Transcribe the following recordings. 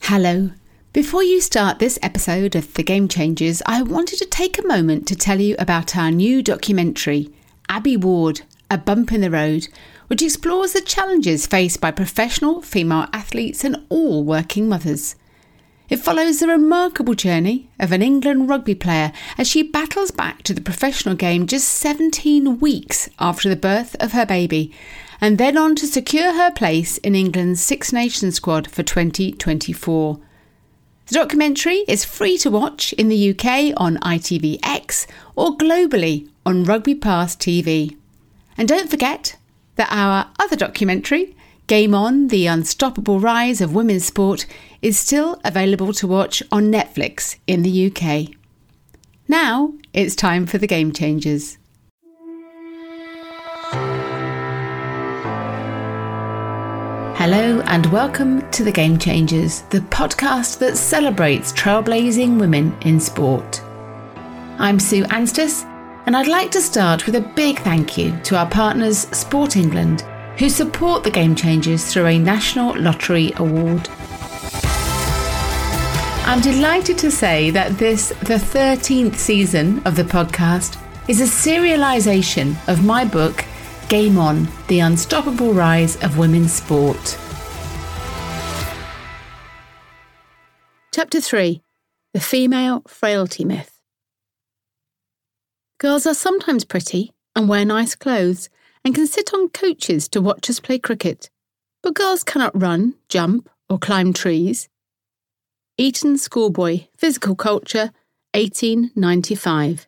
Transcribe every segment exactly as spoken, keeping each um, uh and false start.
Hello. Before you start this episode of The Game Changers, I wanted to take a moment to tell you about our new documentary, Abbie Ward, A Bump in the Road, which explores the challenges faced by professional female athletes and all working mothers. It follows the remarkable journey of an England rugby player as she battles back to the professional game just seventeen weeks after the birth of her baby, and then on to secure her place in England's Six Nations squad for twenty twenty-four. The documentary is free to watch in the U K on I T V X or globally on Rugby Pass T V. And don't forget that our other documentary, Game On, The Unstoppable Rise of Women's Sport, is still available to watch on Netflix in the U K. Now it's time for the Game Changers. Hello and welcome to The Game Changers, the podcast that celebrates trailblazing women in sport. I'm Sue Anstis, and I'd like to start with a big thank you to our partners Sport England, who support The Game Changers through a National Lottery Award. I'm delighted to say that this, the thirteenth season of the podcast, is a serialisation of my book, Game On, The Unstoppable Rise of Women's Sport. Chapter three. The Female Frailty Myth. Girls are sometimes pretty and wear nice clothes and can sit on couches to watch us play cricket, but girls cannot run, jump or climb trees. Eton Schoolboy, Physical Culture, eighteen ninety-five.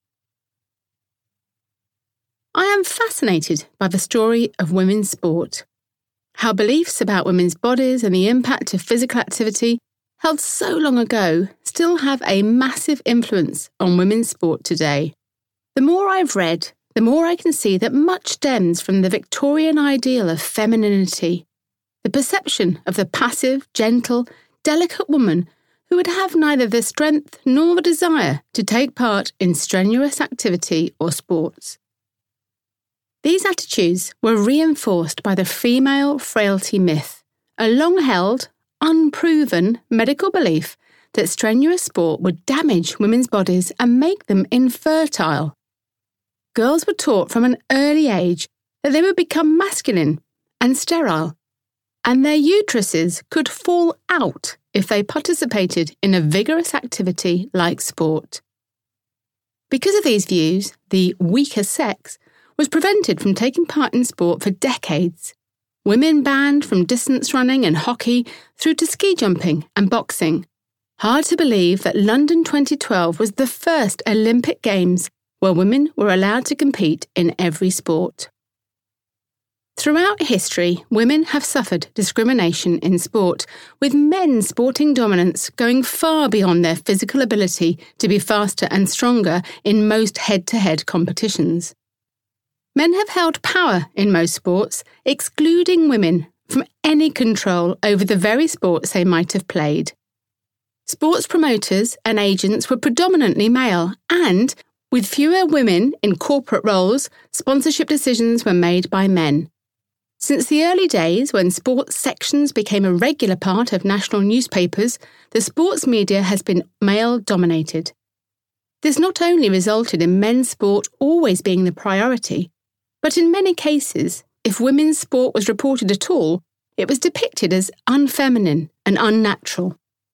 I am fascinated by the story of women's sport. How beliefs about women's bodies and the impact of physical activity, held so long ago, still have a massive influence on women's sport today. The more I've read, the more I can see that much stems from the Victorian ideal of femininity, the perception of the passive, gentle, delicate woman who would have neither the strength nor the desire to take part in strenuous activity or sports. These attitudes were reinforced by the female frailty myth, a long-held, unproven medical belief that strenuous sport would damage women's bodies and make them infertile. Girls were taught from an early age that they would become masculine and sterile, and their uteruses could fall out if they participated in a vigorous activity like sport. Because of these views, the weaker sex was prevented from taking part in sport for decades. Women banned from distance running and hockey through to ski jumping and boxing. Hard to believe that London twenty twelve was the first Olympic Games where women were allowed to compete in every sport. Throughout history, women have suffered discrimination in sport, with men sporting dominance going far beyond their physical ability to be faster and stronger in most head-to-head competitions. Men have held power in most sports, excluding women from any control over the very sports they might have played. Sports promoters and agents were predominantly male, and, with fewer women in corporate roles, sponsorship decisions were made by men. Since the early days when sports sections became a regular part of national newspapers, the sports media has been male-dominated. This not only resulted in men's sport always being the priority, but in many cases, if women's sport was reported at all, it was depicted as unfeminine and unnatural.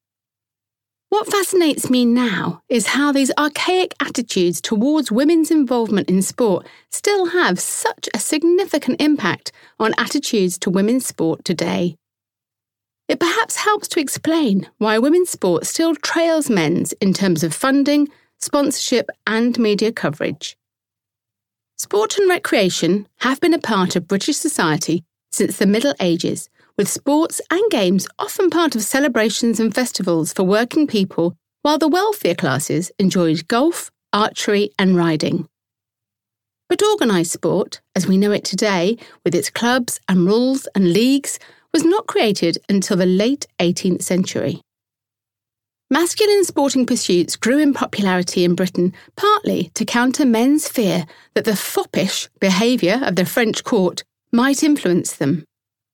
What fascinates me now is how these archaic attitudes towards women's involvement in sport still have such a significant impact on attitudes to women's sport today. It perhaps helps to explain why women's sport still trails men's in terms of funding, sponsorship and media coverage. Sport and recreation have been a part of British society since the Middle Ages, with sports and games often part of celebrations and festivals for working people, while the wealthier classes enjoyed golf, archery and riding. But organised sport, as we know it today, with its clubs and rules and leagues, was not created until the late eighteenth century. Masculine sporting pursuits grew in popularity in Britain partly to counter men's fear that the foppish behaviour of the French court might influence them.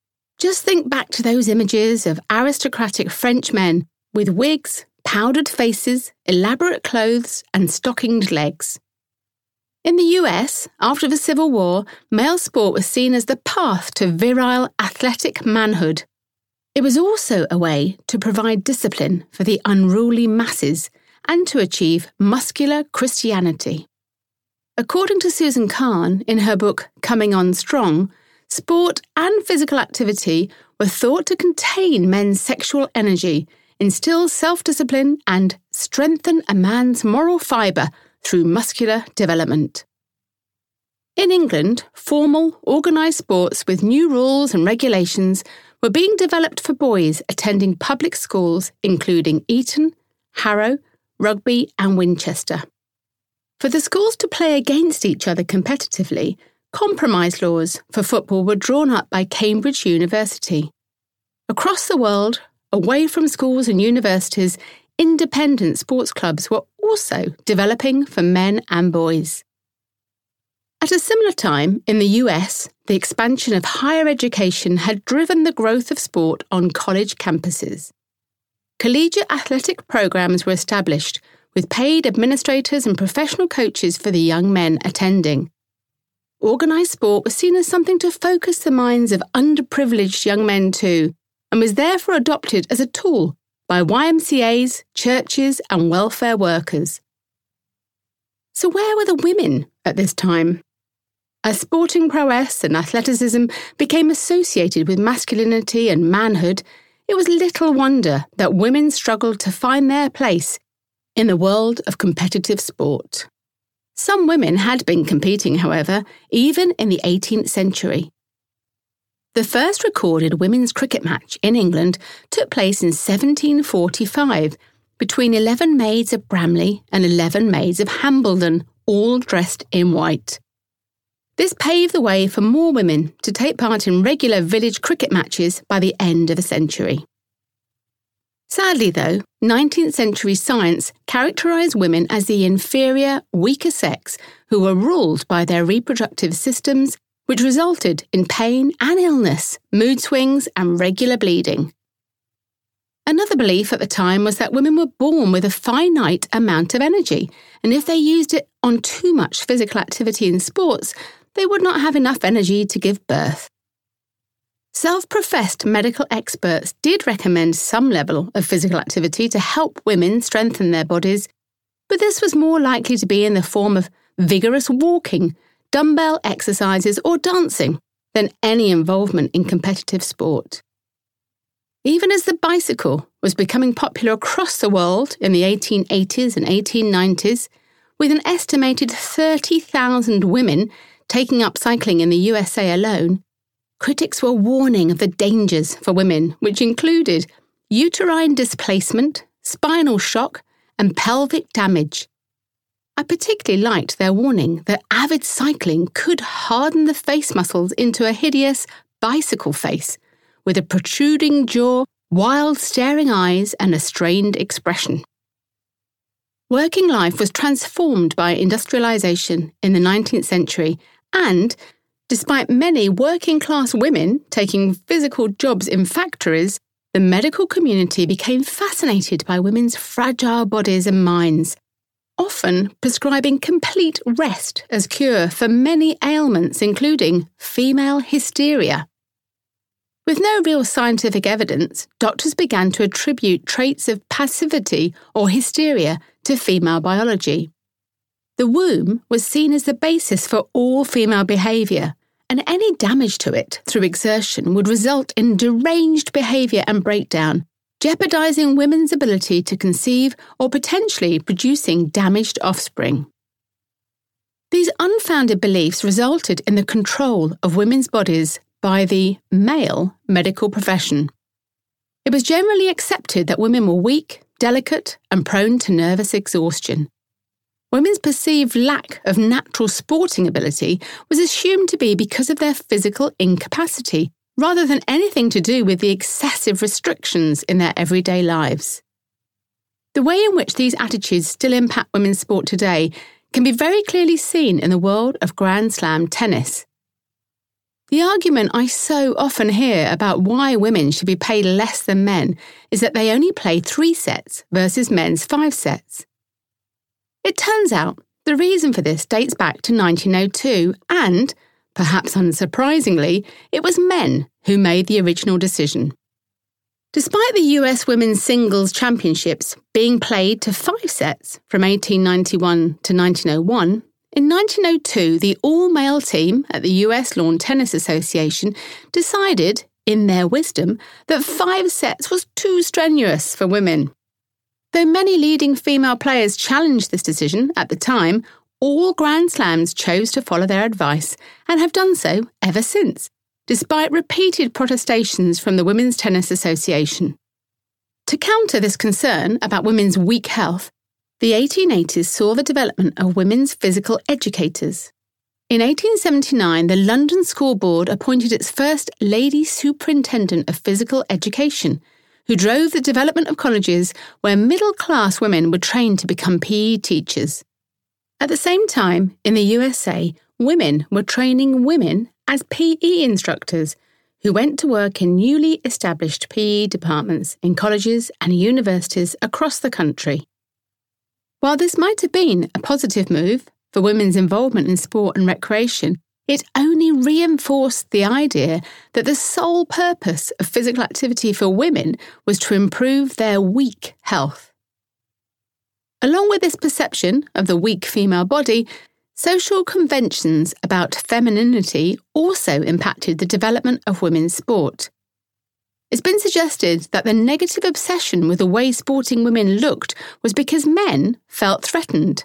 Just think back to those images of aristocratic French men with wigs, powdered faces, elaborate clothes, and stockinged legs. In the U S, after the Civil War, male sport was seen as the path to virile, athletic manhood. It was also a way to provide discipline for the unruly masses and to achieve muscular Christianity. According to Susan Kahn, in her book Coming On Strong, sport and physical activity were thought to contain men's sexual energy, instill self-discipline, and strengthen a man's moral fibre through muscular development. In England, formal, organised sports with new rules and regulations were being developed for boys attending public schools including Eton, Harrow, Rugby and Winchester. For the schools to play against each other competitively, compromise laws for football were drawn up by Cambridge University. Across the world, away from schools and universities, independent sports clubs were also developing for men and boys. At a similar time, in the U S, the expansion of higher education had driven the growth of sport on college campuses. Collegiate athletic programs were established, with paid administrators and professional coaches for the young men attending. Organised sport was seen as something to focus the minds of underprivileged young men too, and was therefore adopted as a tool by Y M C As, churches and welfare workers. So where were the women at this time? As sporting prowess and athleticism became associated with masculinity and manhood, it was little wonder that women struggled to find their place in the world of competitive sport. Some women had been competing, however, even in the eighteenth century. The first recorded women's cricket match in England took place in seventeen forty-five between eleven maids of Bramley and eleven maids of Hambledon, all dressed in white. This paved the way for more women to take part in regular village cricket matches by the end of the century. Sadly, though, nineteenth century science characterised women as the inferior, weaker sex who were ruled by their reproductive systems, which resulted in pain and illness, mood swings, and regular bleeding. Another belief at the time was that women were born with a finite amount of energy, and if they used it on too much physical activity in sports, they would not have enough energy to give birth. Self-professed medical experts did recommend some level of physical activity to help women strengthen their bodies, but this was more likely to be in the form of vigorous walking, dumbbell exercises or dancing than any involvement in competitive sport. Even as the bicycle was becoming popular across the world in the eighteen eighties and eighteen nineties, with an estimated thirty thousand women taking up cycling in the U S A alone, critics were warning of the dangers for women, which included uterine displacement, spinal shock, and pelvic damage. I particularly liked their warning that avid cycling could harden the face muscles into a hideous bicycle face, with a protruding jaw, wild staring eyes, and a strained expression. Working life was transformed by industrialisation in the nineteenth century, and, despite many working-class women taking physical jobs in factories, the medical community became fascinated by women's fragile bodies and minds, often prescribing complete rest as cure for many ailments, including female hysteria. With no real scientific evidence, doctors began to attribute traits of passivity or hysteria to female biology. The womb was seen as the basis for all female behaviour, and any damage to it through exertion would result in deranged behaviour and breakdown, jeopardising women's ability to conceive or potentially producing damaged offspring. These unfounded beliefs resulted in the control of women's bodies by the male medical profession. It was generally accepted that women were weak, delicate, and prone to nervous exhaustion. Women's perceived lack of natural sporting ability was assumed to be because of their physical incapacity, rather than anything to do with the excessive restrictions in their everyday lives. The way in which these attitudes still impact women's sport today can be very clearly seen in the world of Grand Slam tennis. The argument I so often hear about why women should be paid less than men is that they only play three sets versus men's five sets. It turns out the reason for this dates back to nineteen oh two and, perhaps unsurprisingly, it was men who made the original decision. Despite the U S Women's Singles Championships being played to five sets from eighteen ninety-one to nineteen oh one, in nineteen oh two the all-male team at the U S Lawn Tennis Association decided, in their wisdom, that five sets was too strenuous for women. Though many leading female players challenged this decision at the time, all Grand Slams chose to follow their advice and have done so ever since, despite repeated protestations from the Women's Tennis Association. To counter this concern about women's weak health, the eighteen eighties saw the development of women's physical educators. In eighteen seventy-nine, the London School Board appointed its first lady superintendent of physical education, who drove the development of colleges where middle-class women were trained to become P E teachers. At the same time, in the U S A, women were training women as P E instructors, who went to work in newly established P E departments in colleges and universities across the country. While this might have been a positive move for women's involvement in sport and recreation, it only reinforced the idea that the sole purpose of physical activity for women was to improve their weak health. Along with this perception of the weak female body, social conventions about femininity also impacted the development of women's sport. It's been suggested that the negative obsession with the way sporting women looked was because men felt threatened.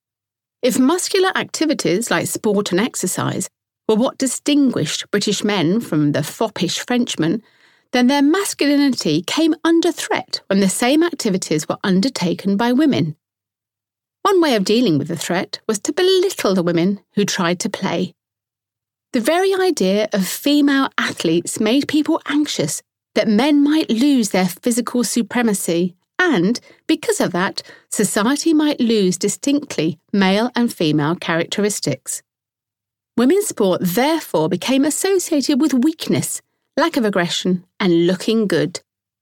If muscular activities like sport and exercise were what distinguished British men from the foppish Frenchmen, then their masculinity came under threat when the same activities were undertaken by women. One way of dealing with the threat was to belittle the women who tried to play. The very idea of female athletes made people anxious that men might lose their physical supremacy and, because of that, society might lose distinctly male and female characteristics. Women's sport therefore became associated with weakness, lack of aggression, and looking good.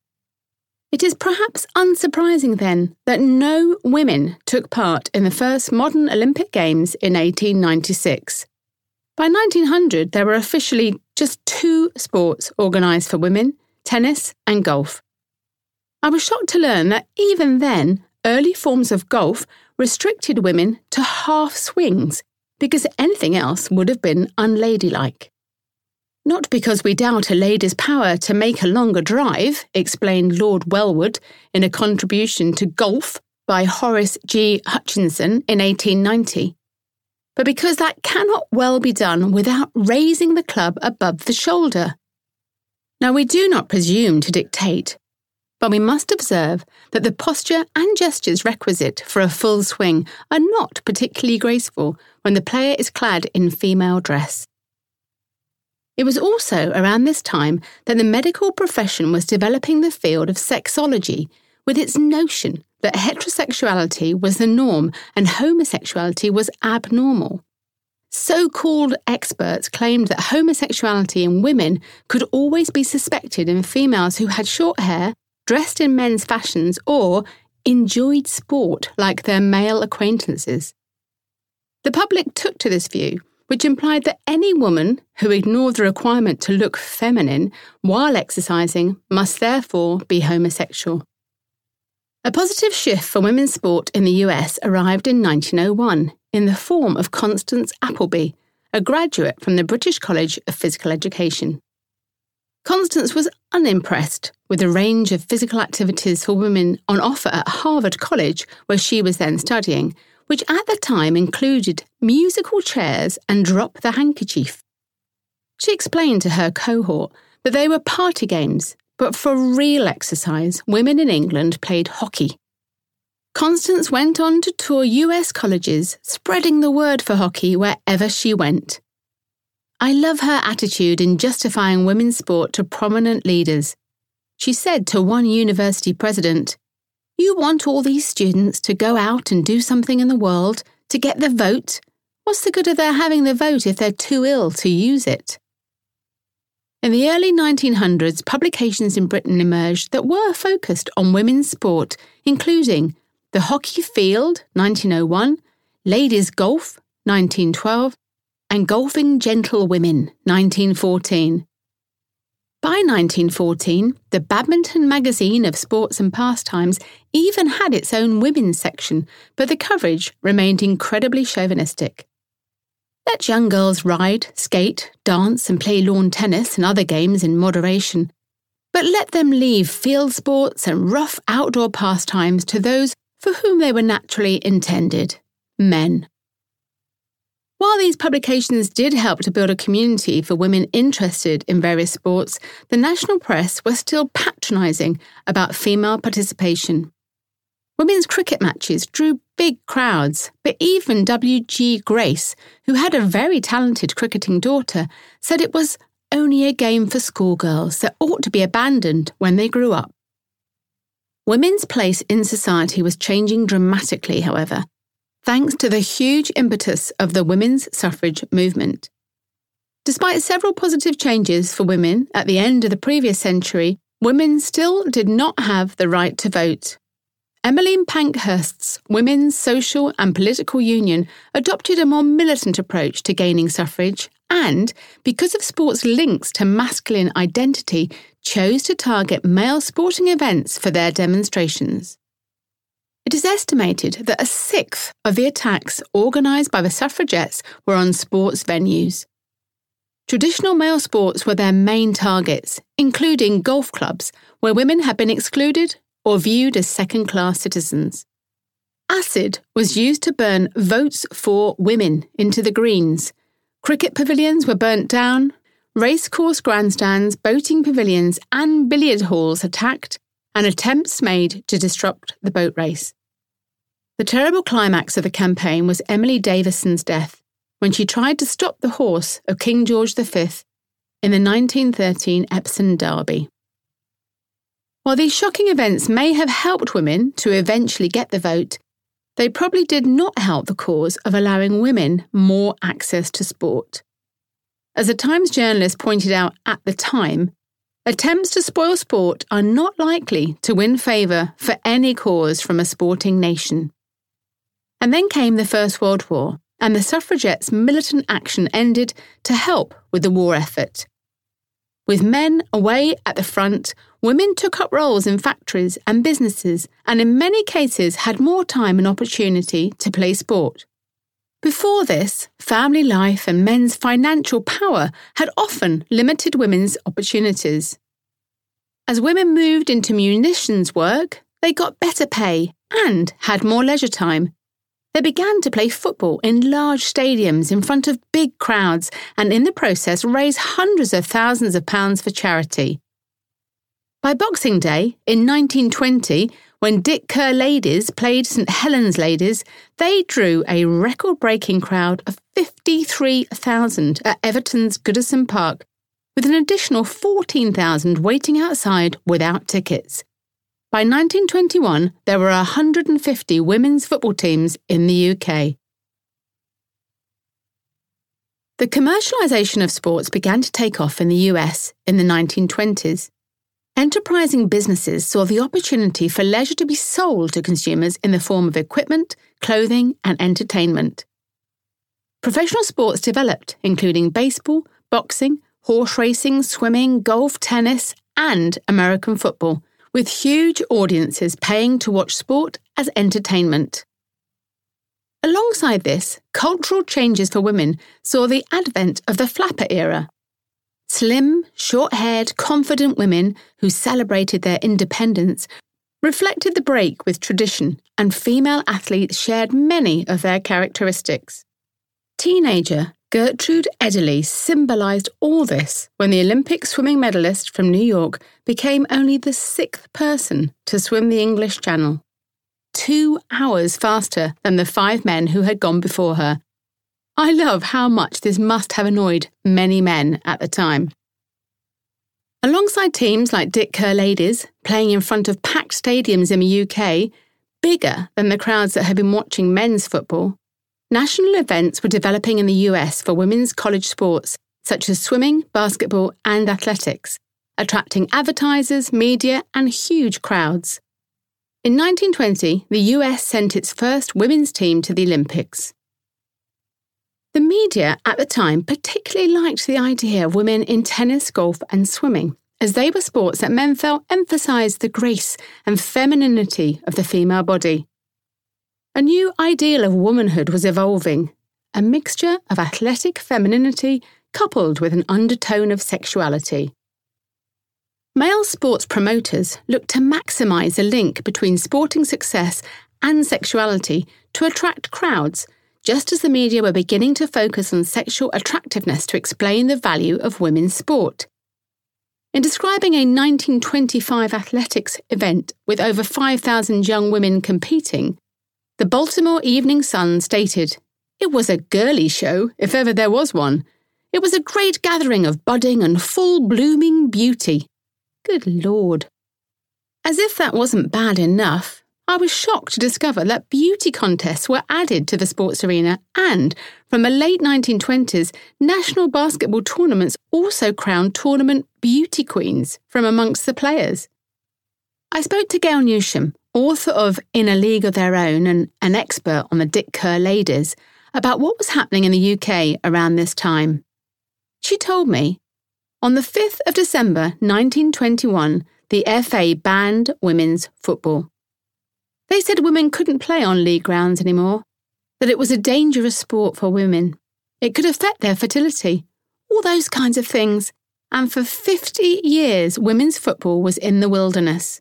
It is perhaps unsurprising then that no women took part in the first modern Olympic Games in eighteen ninety-six. By nineteen hundred, there were officially just two sports organised for women, tennis and golf. I was shocked to learn that even then, early forms of golf restricted women to half swings because anything else would have been unladylike. Not because we doubt a lady's power to make a longer drive, explained Lord Wellwood in a contribution to Golf by Horace G. Hutchinson in eighteen ninety, but because that cannot well be done without raising the club above the shoulder. Now, we do not presume to dictate, but we must observe that the posture and gestures requisite for a full swing are not particularly graceful when the player is clad in female dress. It was also around this time that the medical profession was developing the field of sexology, with its notion that heterosexuality was the norm and homosexuality was abnormal. So-called experts claimed that homosexuality in women could always be suspected in females who had short hair, dressed in men's fashions, or enjoyed sport like their male acquaintances. The public took to this view, which implied that any woman who ignored the requirement to look feminine while exercising must therefore be homosexual. A positive shift for women's sport in the U S arrived in nineteen oh one in the form of Constance Appleby, a graduate from the British College of Physical Education. Constance was unimpressed with the range of physical activities for women on offer at Harvard College, where she was then studying, which at the time included musical chairs and drop the handkerchief. She explained to her cohort that they were party games, but for real exercise, women in England played hockey. Constance went on to tour U S colleges, spreading the word for hockey wherever she went. I love her attitude in justifying women's sport to prominent leaders. She said to one university president, "You want all these students to go out and do something in the world, to get the vote? What's the good of their having the vote if they're too ill to use it?" In the early nineteen hundreds, publications in Britain emerged that were focused on women's sport, including The Hockey Field, nineteen oh one, Ladies' Golf, nineteen twelve, and Golfing Gentlewomen, nineteen fourteen. By nineteen fourteen, the Badminton magazine of sports and pastimes even had its own women's section, but the coverage remained incredibly chauvinistic. Let young girls ride, skate, dance and play lawn tennis and other games in moderation, but let them leave field sports and rough outdoor pastimes to those for whom they were naturally intended, men. While these publications did help to build a community for women interested in various sports, the national press was still patronising about female participation. Women's cricket matches drew big crowds, but even W G Grace, who had a very talented cricketing daughter, said it was only a game for schoolgirls that ought to be abandoned when they grew up. Women's place in society was changing dramatically, however, thanks to the huge impetus of the women's suffrage movement. Despite several positive changes for women at the end of the previous century, women still did not have the right to vote. Emmeline Pankhurst's Women's Social and Political Union adopted a more militant approach to gaining suffrage and, because of sport's links to masculine identity, chose to target male sporting events for their demonstrations. It is estimated that a sixth of the attacks organised by the suffragettes were on sports venues. Traditional male sports were their main targets, including golf clubs, where women had been excluded or viewed as second-class citizens. Acid was used to burn votes for women into the greens. Cricket pavilions were burnt down, racecourse grandstands, boating pavilions and billiard halls attacked, and attempts made to disrupt the boat race. The terrible climax of the campaign was Emily Davison's death, when she tried to stop the horse of King George the Fifth in the nineteen thirteen Epsom Derby. While these shocking events may have helped women to eventually get the vote, they probably did not help the cause of allowing women more access to sport. As a Times journalist pointed out at the time, attempts to spoil sport are not likely to win favour for any cause from a sporting nation. And then came the First World War, and the suffragettes' militant action ended to help with the war effort. With men away at the front, women took up roles in factories and businesses and in many cases had more time and opportunity to play sport. Before this, family life and men's financial power had often limited women's opportunities. As women moved into munitions work, they got better pay and had more leisure time. They began to play football in large stadiums in front of big crowds and in the process raise hundreds of thousands of pounds for charity. By Boxing Day in nineteen twenty, when Dick Kerr Ladies played St Helens Ladies, they drew a record-breaking crowd of fifty-three thousand at Everton's Goodison Park, with an additional fourteen thousand waiting outside without tickets. By nineteen twenty-one, there were one hundred fifty women's football teams in the U K. The commercialisation of sports began to take off in the U S in the nineteen twenties. Enterprising businesses saw the opportunity for leisure to be sold to consumers in the form of equipment, clothing, and entertainment. Professional sports developed, including baseball, boxing, horse racing, swimming, golf, tennis, and American football, with huge audiences paying to watch sport as entertainment. Alongside this, cultural changes for women saw the advent of the flapper era. Slim, short-haired, confident women who celebrated their independence reflected the break with tradition, and female athletes shared many of their characteristics. Teenager Gertrude Ederle symbolised all this when the Olympic swimming medalist from New York became only the sixth person to swim the English Channel, two hours faster than the five men who had gone before her. I love how much this must have annoyed many men at the time. Alongside teams like Dick Kerr Ladies, playing in front of packed stadiums in the U K, bigger than the crowds that had been watching men's football, national events were developing in the U S for women's college sports, such as swimming, basketball, and athletics, attracting advertisers, media, and huge crowds. In nineteen twenty, the U S sent its first women's team to the Olympics. The media at the time particularly liked the idea of women in tennis, golf, and swimming, as they were sports that men felt emphasised the grace and femininity of the female body. A new ideal of womanhood was evolving, a mixture of athletic femininity coupled with an undertone of sexuality. Male sports promoters looked to maximise the link between sporting success and sexuality to attract crowds, just as the media were beginning to focus on sexual attractiveness to explain the value of women's sport. In describing a nineteen twenty-five athletics event with over five thousand young women competing, the Baltimore Evening Sun stated, "It was a girly show, if ever there was one. It was a great gathering of budding and full-blooming beauty." Good Lord. As if that wasn't bad enough, I was shocked to discover that beauty contests were added to the sports arena, and from the late nineteen twenties, national basketball tournaments also crowned tournament beauty queens from amongst the players. I spoke to Gail Newsham, author of In a League of Their Own and an expert on the Dick Kerr ladies, about what was happening in the U K around this time. She told me, on the fifth of December nineteen twenty-one, the F A banned women's football. They said women couldn't play on league grounds anymore, that it was a dangerous sport for women. It could affect their fertility, all those kinds of things. And for fifty years, women's football was in the wilderness.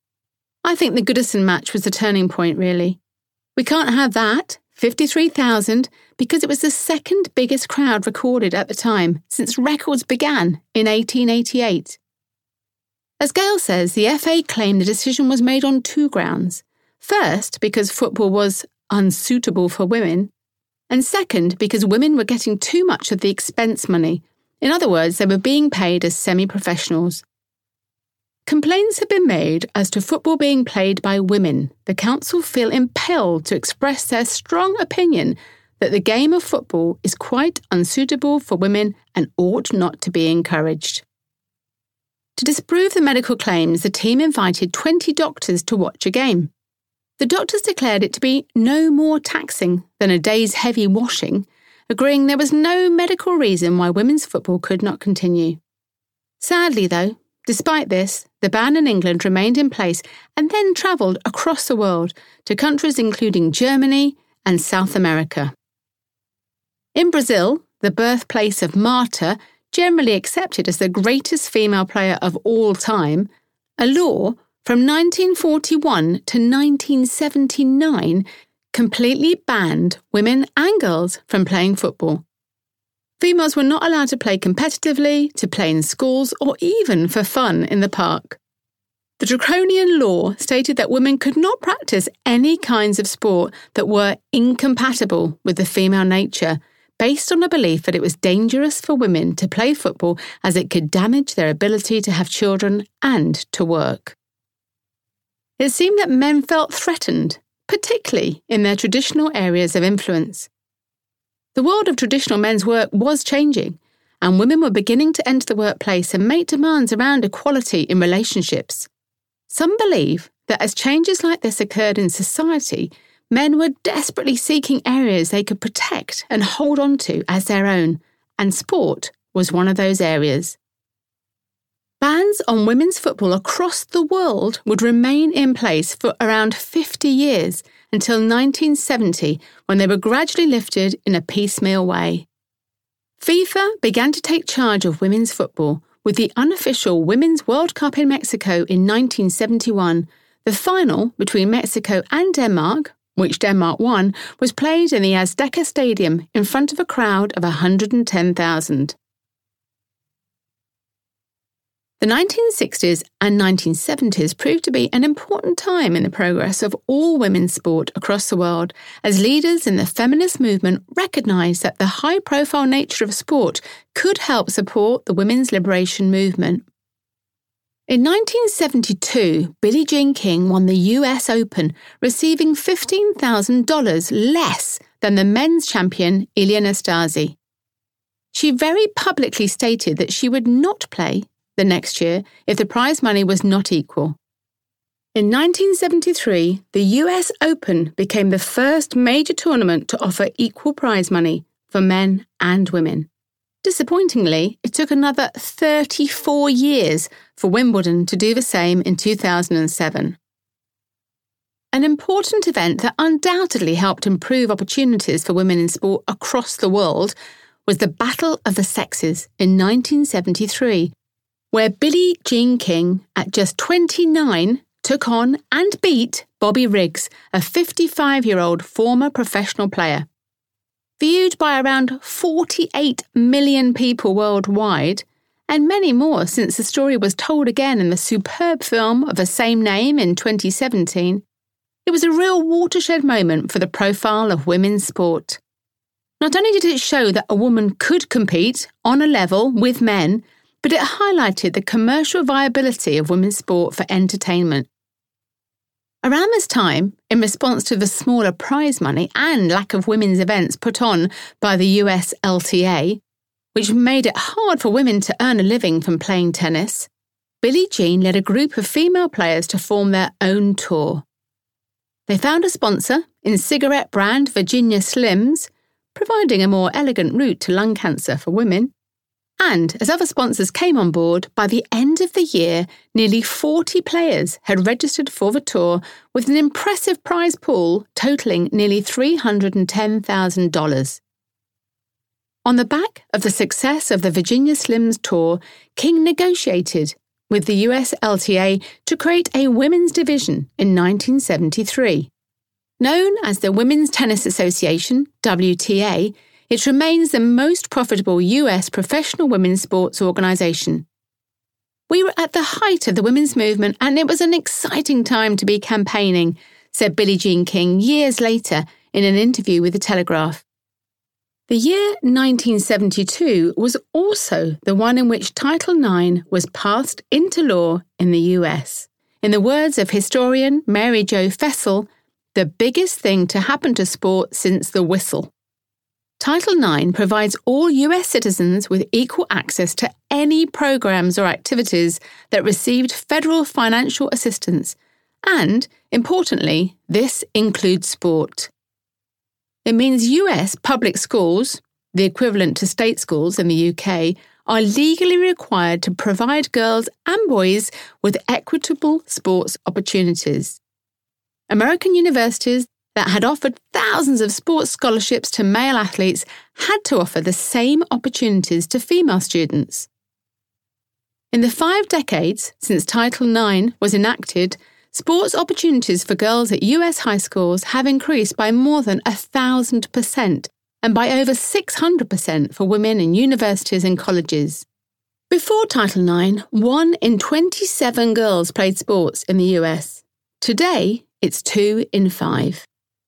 I think the Goodison match was the turning point, really. We can't have that, fifty-three thousand, because it was the second biggest crowd recorded at the time, since records began in eighteen eighty-eight. As Gail says, the F A claimed the decision was made on two grounds. First, because football was unsuitable for women, and second, because women were getting too much of the expense money. In other words, they were being paid as semi-professionals. Complaints have been made as to football being played by women. The council feel impelled to express their strong opinion that the game of football is quite unsuitable for women and ought not to be encouraged. To disprove the medical claims, the team invited twenty doctors to watch a game. The doctors declared it to be no more taxing than a day's heavy washing, agreeing there was no medical reason why women's football could not continue. Sadly, though, despite this, the ban in England remained in place and then travelled across the world to countries including Germany and South America. In Brazil, the birthplace of Marta, generally accepted as the greatest female player of all time, a law from nineteen forty-one to nineteen seventy-nine completely banned women and girls from playing football. Females were not allowed to play competitively, to play in schools, or even for fun in the park. The draconian law stated that women could not practice any kinds of sport that were incompatible with the female nature, based on a belief that it was dangerous for women to play football as it could damage their ability to have children and to work. It seemed that men felt threatened, particularly in their traditional areas of influence. The world of traditional men's work was changing, and women were beginning to enter the workplace and make demands around equality in relationships. Some believe that as changes like this occurred in society, men were desperately seeking areas they could protect and hold on to as their own, and sport was one of those areas. Bans on women's football across the world would remain in place for around fifty years, until nineteen seventy, when they were gradually lifted in a piecemeal way. FIFA began to take charge of women's football with the unofficial Women's World Cup in Mexico in nineteen seventy-one. The final between Mexico and Denmark, which Denmark won, was played in the Azteca Stadium in front of a crowd of one hundred ten thousand. The nineteen sixties and nineteen seventies proved to be an important time in the progress of all women's sport across the world, as leaders in the feminist movement recognised that the high-profile nature of sport could help support the women's liberation movement. In nineteen seventy-two, Billie Jean King won the U S Open, receiving fifteen thousand dollars less than the men's champion Ilia Nastase. she very publicly stated that she would not play the next year if the prize money was not equal. In nineteen seventy-three, the U S Open became the first major tournament to offer equal prize money for men and women. Disappointingly, it took another thirty-four years for Wimbledon to do the same in two thousand seven. An important event that undoubtedly helped improve opportunities for women in sport across the world was the Battle of the Sexes in nineteen seventy-three, where Billie Jean King, at just twenty-nine, took on and beat Bobby Riggs, a fifty-five-year-old former professional player. Viewed by around forty-eight million people worldwide, and many more since the story was told again in the superb film of the same name in twenty seventeen, it was a real watershed moment for the profile of women's sport. Not only did it show that a woman could compete on a level with men, but it highlighted the commercial viability of women's sport for entertainment. Around this time, in response to the smaller prize money and lack of women's events put on by the U S L T A, which made it hard for women to earn a living from playing tennis, Billie Jean led a group of female players to form their own tour. They found a sponsor in cigarette brand Virginia Slims, providing a more elegant route to lung cancer for women. And as other sponsors came on board, by the end of the year, nearly forty players had registered for the tour with an impressive prize pool totaling nearly three hundred ten thousand dollars. On the back of the success of the Virginia Slims tour, King negotiated with the U S L T A to create a women's division in nineteen seventy-three. Known as the Women's Tennis Association, W T A, it remains the most profitable U S professional women's sports organisation. We were at the height of the women's movement and it was an exciting time to be campaigning, said Billie Jean King years later in an interview with The Telegraph. The year nineteen seventy-two was also the one in which Title nine was passed into law in the U S. In the words of historian Mary Jo Fessel, the biggest thing to happen to sport since the whistle. Title nine provides all U S citizens with equal access to any programs or activities that received federal financial assistance, and, importantly, this includes sport. It means U S public schools, the equivalent to state schools in the U K, are legally required to provide girls and boys with equitable sports opportunities. American universities that had offered thousands of sports scholarships to male athletes had to offer the same opportunities to female students. In the five decades since Title nine was enacted, sports opportunities for girls at U S high schools have increased by more than one thousand percent and by over six hundred percent for women in universities and colleges. Before Title nine, one in twenty-seven girls played sports in the U S. Today, it's two in five.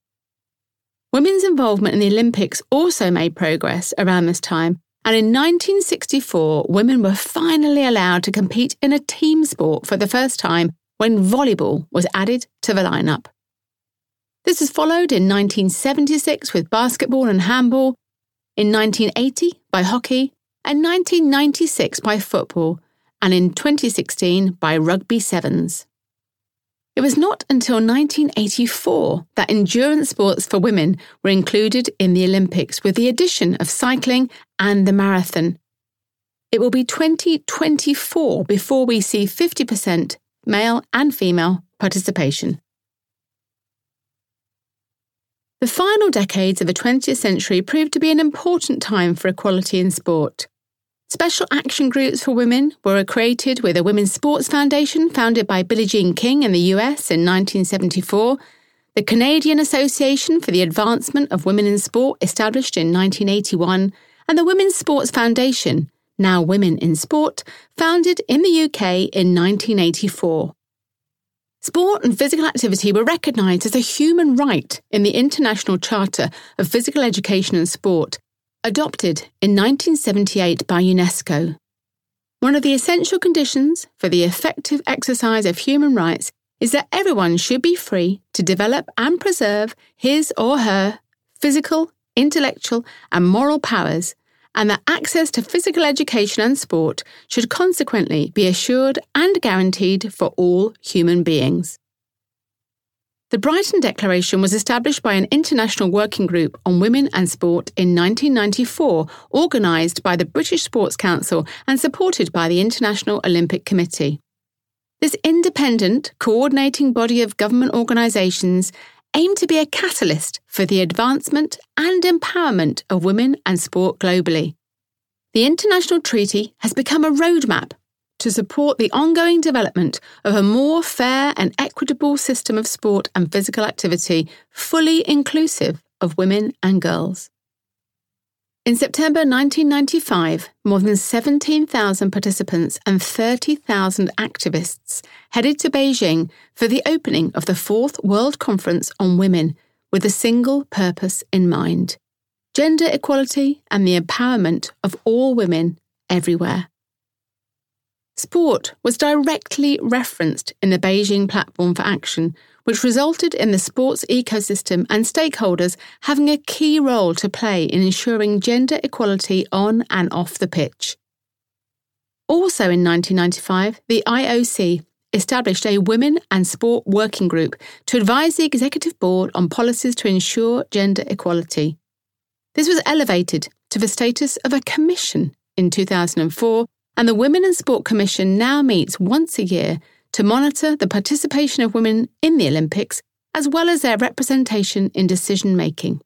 Women's involvement in the Olympics also made progress around this time, and in nineteen sixty-four, women were finally allowed to compete in a team sport for the first time when volleyball was added to the lineup. This was followed in nineteen seventy-six with basketball and handball, in nineteen eighty by hockey, and nineteen ninety-six by football, and in twenty sixteen by rugby sevens. It was not until nineteen eighty-four that endurance sports for women were included in the Olympics with the addition of cycling and the marathon. It will be twenty twenty-four before we see fifty percent male and female participation. The final decades of the twentieth century proved to be an important time for equality in sport. Special action groups for women were created with a Women's Sports Foundation founded by Billie Jean King in the U S in nineteen seventy-four, the Canadian Association for the Advancement of Women in Sport established in nineteen eighty-one, and the Women's Sports Foundation, now Women in Sport, founded in the U K in nineteen eighty-four. Sport and physical activity were recognised as a human right in the International Charter of Physical Education and Sport, adopted in nineteen seventy-eight by UNESCO. One of the essential conditions for the effective exercise of human rights is that everyone should be free to develop and preserve his or her physical, intellectual, and moral powers, and that access to physical education and sport should consequently be assured and guaranteed for all human beings. The Brighton Declaration was established by an international working group on women and sport in nineteen ninety-four, organised by the British Sports Council and supported by the International Olympic Committee. This independent, coordinating body of government organisations aim to be a catalyst for the advancement and empowerment of women and sport globally. The international treaty has become a roadmap to support the ongoing development of a more fair and equitable system of sport and physical activity, fully inclusive of women and girls. In September nineteen ninety-five, more than seventeen thousand participants and thirty thousand activists headed to Beijing for the opening of the Fourth World Conference on Women with a single purpose in mind: gender equality and the empowerment of all women everywhere. Sport was directly referenced in the Beijing Platform for Action, which resulted in the sports ecosystem and stakeholders having a key role to play in ensuring gender equality on and off the pitch. Also in nineteen ninety-five, the I O C established a Women and Sport Working Group to advise the Executive Board on policies to ensure gender equality. This was elevated to the status of a commission in two thousand four, and the Women and Sport Commission now meets once a year to monitor the participation of women in the Olympics, as well as their representation in decision-making.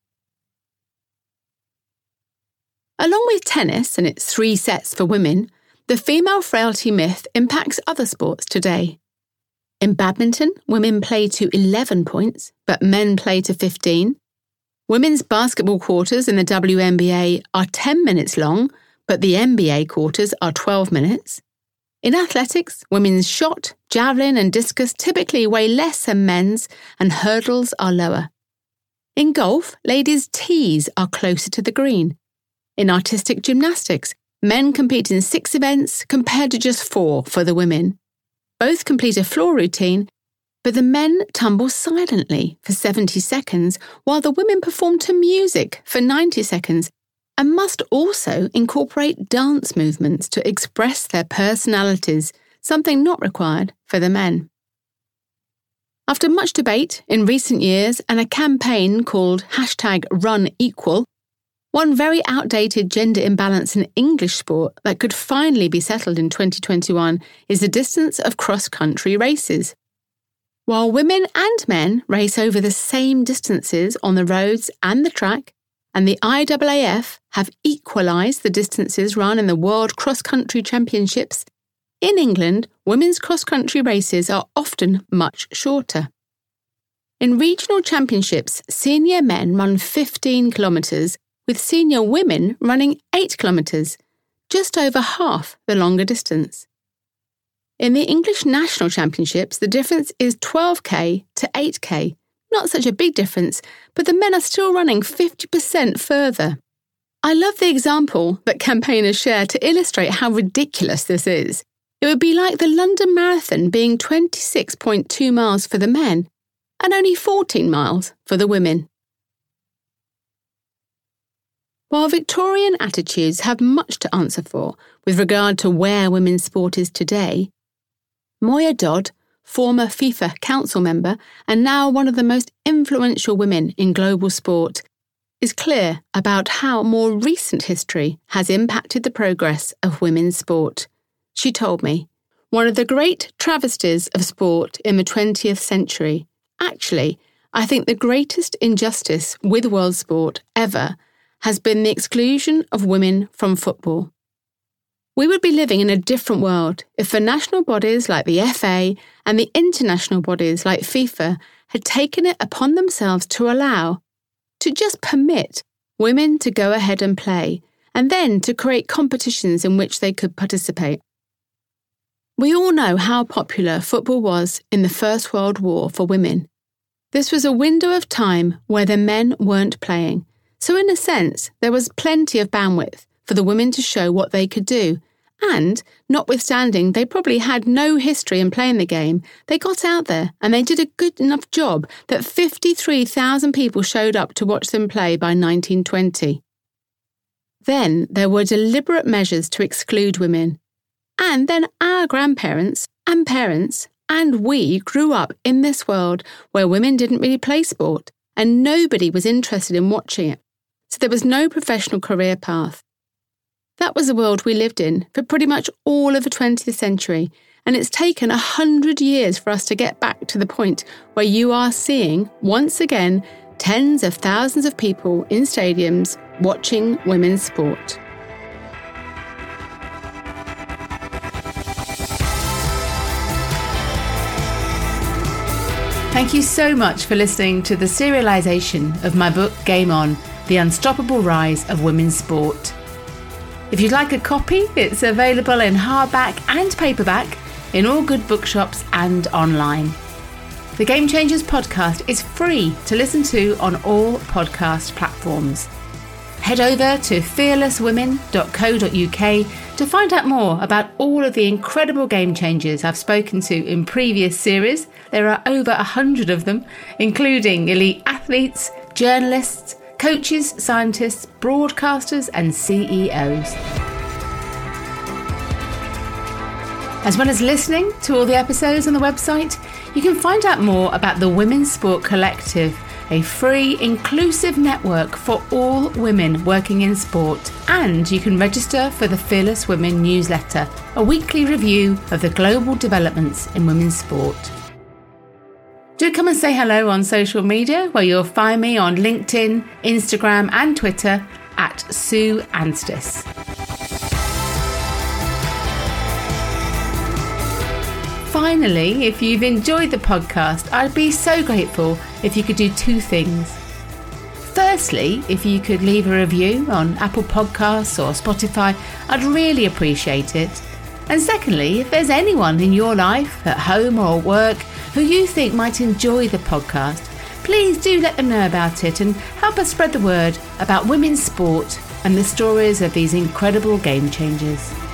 Along with tennis and its three sets for women, the female frailty myth impacts other sports today. In badminton, women play to eleven points, but men play to fifteen. Women's basketball quarters in the W N B A are ten minutes long, but the N B A quarters are twelve minutes. In athletics, women's shot, javelin and discus typically weigh less than men's, and hurdles are lower. In golf, ladies' tees are closer to the green. In artistic gymnastics, men compete in six events compared to just four for the women. Both complete a floor routine, but the men tumble silently for seventy seconds, while the women perform to music for ninety seconds, and must also incorporate dance movements to express their personalities, something not required for the men. After much debate in recent years and a campaign called hashtag Run Equal, one very outdated gender imbalance in English sport that could finally be settled in twenty twenty-one is the distance of cross-country races. While women and men race over the same distances on the roads and the track, and the I A A F have equalised the distances run in the World Cross-Country Championships, in England, women's cross-country races are often much shorter. In regional championships, senior men run fifteen kilometres, with senior women running eight kilometres, just over half the longer distance. In the English National Championships, the difference is twelve k to eight k. Not such a big difference, but the men are still running fifty percent further. I love the example that campaigners share to illustrate how ridiculous this is. It would be like the London Marathon being twenty-six point two miles for the men and only fourteen miles for the women. While Victorian attitudes have much to answer for with regard to where women's sport is today, Moya Dodd, former FIFA Council member and now one of the most influential women in global sport, is clear about how more recent history has impacted the progress of women's sport. She told me, one of the great travesties of sport in the twentieth century, actually, I think the greatest injustice with world sport ever, has been the exclusion of women from football. We would be living in a different world if the national bodies like the F A and the international bodies like FIFA had taken it upon themselves to allow, to just permit, women to go ahead and play, and then to create competitions in which they could participate. We all know how popular football was in the First World War for women. This was a window of time where the men weren't playing, so in a sense there was plenty of bandwidth for the women to show what they could do, and, notwithstanding they probably had no history in playing the game, they got out there and they did a good enough job that fifty-three thousand people showed up to watch them play by nineteen twenty. Then there were deliberate measures to exclude women. And then our grandparents and parents and we grew up in this world where women didn't really play sport and nobody was interested in watching it. So there was no professional career path. That was the world we lived in for pretty much all of the twentieth century, and it's taken a hundred years for us to get back to the point where you are seeing, once again, tens of thousands of people in stadiums watching women's sport. Thank you so much for listening to the serialisation of my book Game On, The Unstoppable Rise of Women's Sport. If you'd like a copy, it's available in hardback and paperback in all good bookshops and online. The Game Changers podcast is free to listen to on all podcast platforms. Head over to fearless women dot co dot uk to find out more about all of the incredible game changers I've spoken to in previous series. There are over a hundred of them, including elite athletes, journalists, coaches, scientists, broadcasters and C E Os. As well as listening to all the episodes on the website, you can find out more about the Women's Sport Collective, a free, inclusive network for all women working in sport. And you can register for the Fearless Women newsletter, a weekly review of the global developments in women's sport. Do come and say hello on social media, where you'll find me on LinkedIn, Instagram and Twitter at Sue Anstis. Finally, if you've enjoyed the podcast, I'd be so grateful if you could do two things. Firstly, if you could leave a review on Apple Podcasts or Spotify, I'd really appreciate it. And secondly, if there's anyone in your life, at home or at work, who you think might enjoy the podcast, please do let them know about it and help us spread the word about women's sport and the stories of these incredible game changers.